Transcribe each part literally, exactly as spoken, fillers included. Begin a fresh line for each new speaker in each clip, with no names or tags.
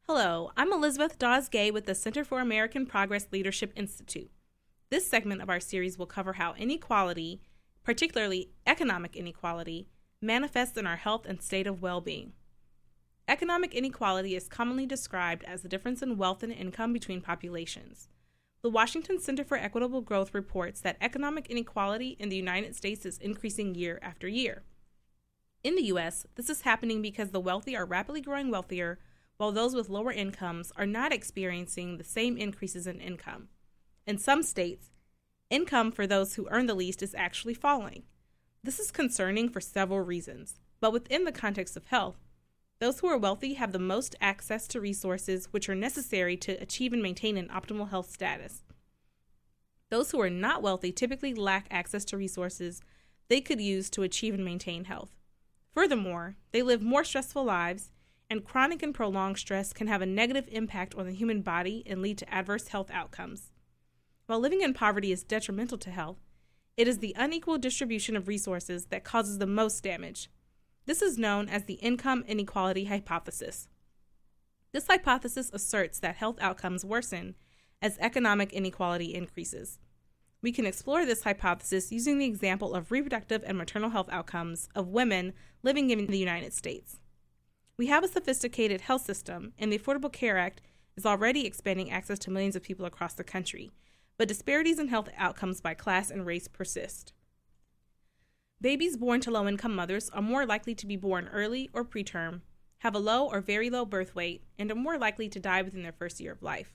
Hello, I'm Elizabeth Dawes-Gay with the Center for American Progress Leadership Institute. This segment of our series will cover how inequality, particularly economic inequality, manifests in our health and state of well-being. Economic inequality is commonly described as the difference in wealth and income between populations. The Washington Center for Equitable Growth reports that economic inequality in the United States is increasing year after year. In the U S, this is happening because the wealthy are rapidly growing wealthier, while those with lower incomes are not experiencing the same increases in income. In some states, income for those who earn the least is actually falling. This is concerning for several reasons, but within the context of health, those who are wealthy have the most access to resources which are necessary to achieve and maintain an optimal health status. Those who are not wealthy typically lack access to resources they could use to achieve and maintain health. Furthermore, they live more stressful lives, and chronic and prolonged stress can have a negative impact on the human body and lead to adverse health outcomes. While living in poverty is detrimental to health, it is the unequal distribution of resources that causes the most damage. This is known as the income inequality hypothesis. This hypothesis asserts that health outcomes worsen as economic inequality increases. We can explore this hypothesis using the example of reproductive and maternal health outcomes of women living in the United States. We have a sophisticated health system, and the Affordable Care Act is already expanding access to millions of people across the country, but disparities in health outcomes by class and race persist. Babies born to low-income mothers are more likely to be born early or preterm, have a low or very low birth weight, and are more likely to die within their first year of life.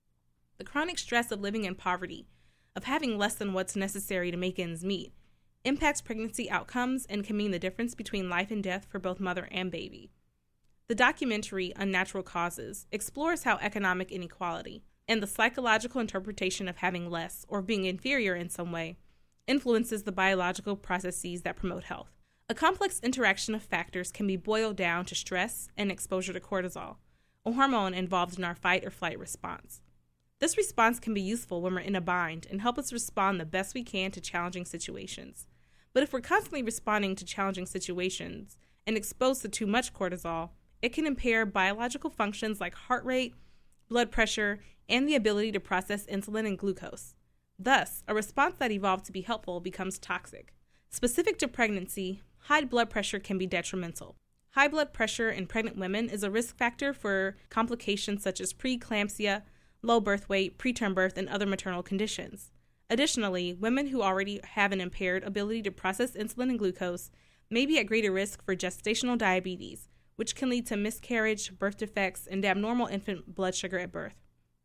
The chronic stress of living in poverty, of having less than what's necessary to make ends meet, impacts pregnancy outcomes and can mean the difference between life and death for both mother and baby. The documentary Unnatural Causes explores how economic inequality and the psychological interpretation of having less or being inferior in some way influences the biological processes that promote health. A complex interaction of factors can be boiled down to stress and exposure to cortisol, a hormone involved in our fight or flight response. This response can be useful when we're in a bind and help us respond the best we can to challenging situations. But if we're constantly responding to challenging situations and exposed to too much cortisol, it can impair biological functions like heart rate, blood pressure, and the ability to process insulin and glucose. Thus, a response that evolved to be helpful becomes toxic. Specific to pregnancy, high blood pressure can be detrimental. High blood pressure in pregnant women is a risk factor for complications such as preeclampsia, low birth weight, preterm birth, and other maternal conditions. Additionally, women who already have an impaired ability to process insulin and glucose may be at greater risk for gestational diabetes, which can lead to miscarriage, birth defects, and abnormal infant blood sugar at birth.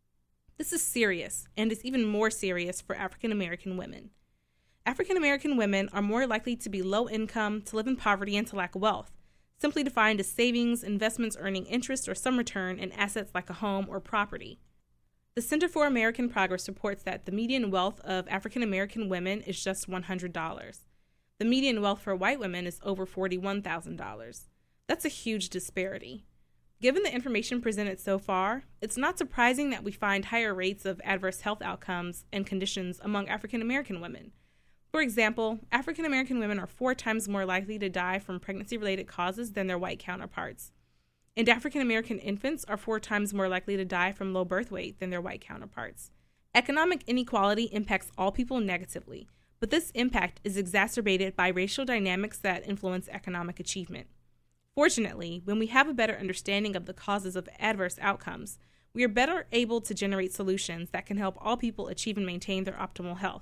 This is serious, and is even more serious for African American women. African American women are more likely to be low income, to live in poverty, and to lack wealth, simply defined as savings, investments earning interest or some return in assets like a home or property. The Center for American Progress reports that the median wealth of African American women is just one hundred dollars. The median wealth for white women is over forty-one thousand dollars. That's a huge disparity. Given the information presented so far, it's not surprising that we find higher rates of adverse health outcomes and conditions among African American women. For example, African American women are four times more likely to die from pregnancy-related causes than their white counterparts. And African American infants are four times more likely to die from low birth weight than their white counterparts. Economic inequality impacts all people negatively, but this impact is exacerbated by racial dynamics that influence economic achievement. Fortunately, when we have a better understanding of the causes of adverse outcomes, we are better able to generate solutions that can help all people achieve and maintain their optimal health.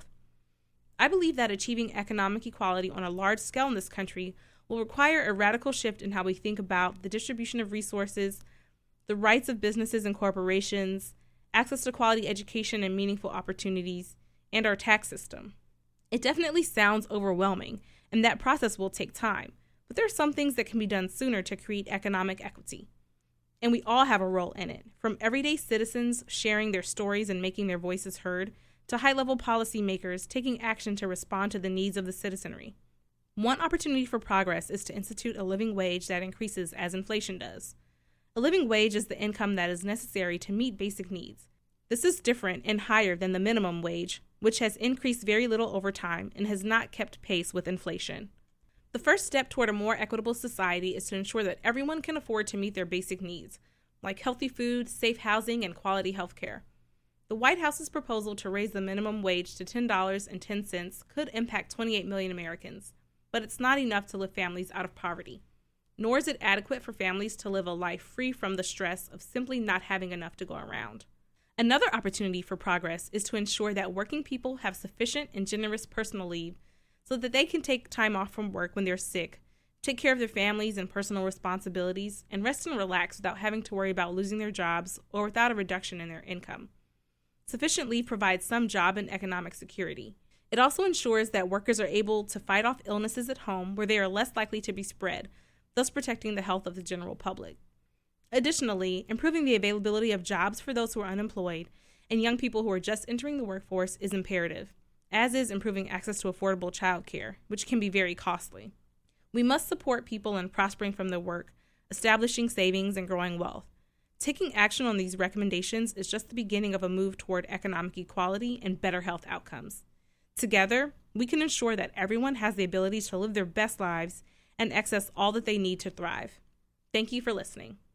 I believe that achieving economic equality on a large scale in this country will require a radical shift in how we think about the distribution of resources, the rights of businesses and corporations, access to quality education and meaningful opportunities, and our tax system. It definitely sounds overwhelming, and that process will take time. But there are some things that can be done sooner to create economic equity. And we all have a role in it, from everyday citizens sharing their stories and making their voices heard, to high-level policymakers taking action to respond to the needs of the citizenry. One opportunity for progress is to institute a living wage that increases as inflation does. A living wage is the income that is necessary to meet basic needs. This is different and higher than the minimum wage, which has increased very little over time and has not kept pace with inflation. The first step toward a more equitable society is to ensure that everyone can afford to meet their basic needs, like healthy food, safe housing, and quality health care. The White House's proposal to raise the minimum wage to ten dollars and ten cents could impact twenty-eight million Americans, but it's not enough to lift families out of poverty. Nor is it adequate for families to live a life free from the stress of simply not having enough to go around. Another opportunity for progress is to ensure that working people have sufficient and generous personal leave so that they can take time off from work when they're sick, take care of their families and personal responsibilities, and rest and relax without having to worry about losing their jobs or without a reduction in their income. Sufficient leave provides some job and economic security. It also ensures that workers are able to fight off illnesses at home where they are less likely to be spread, thus protecting the health of the general public. Additionally, improving the availability of jobs for those who are unemployed and young people who are just entering the workforce is imperative, as is improving access to affordable childcare, which can be very costly. We must support people in prospering from their work, establishing savings, and growing wealth. Taking action on these recommendations is just the beginning of a move toward economic equality and better health outcomes. Together, we can ensure that everyone has the ability to live their best lives and access all that they need to thrive. Thank you for listening.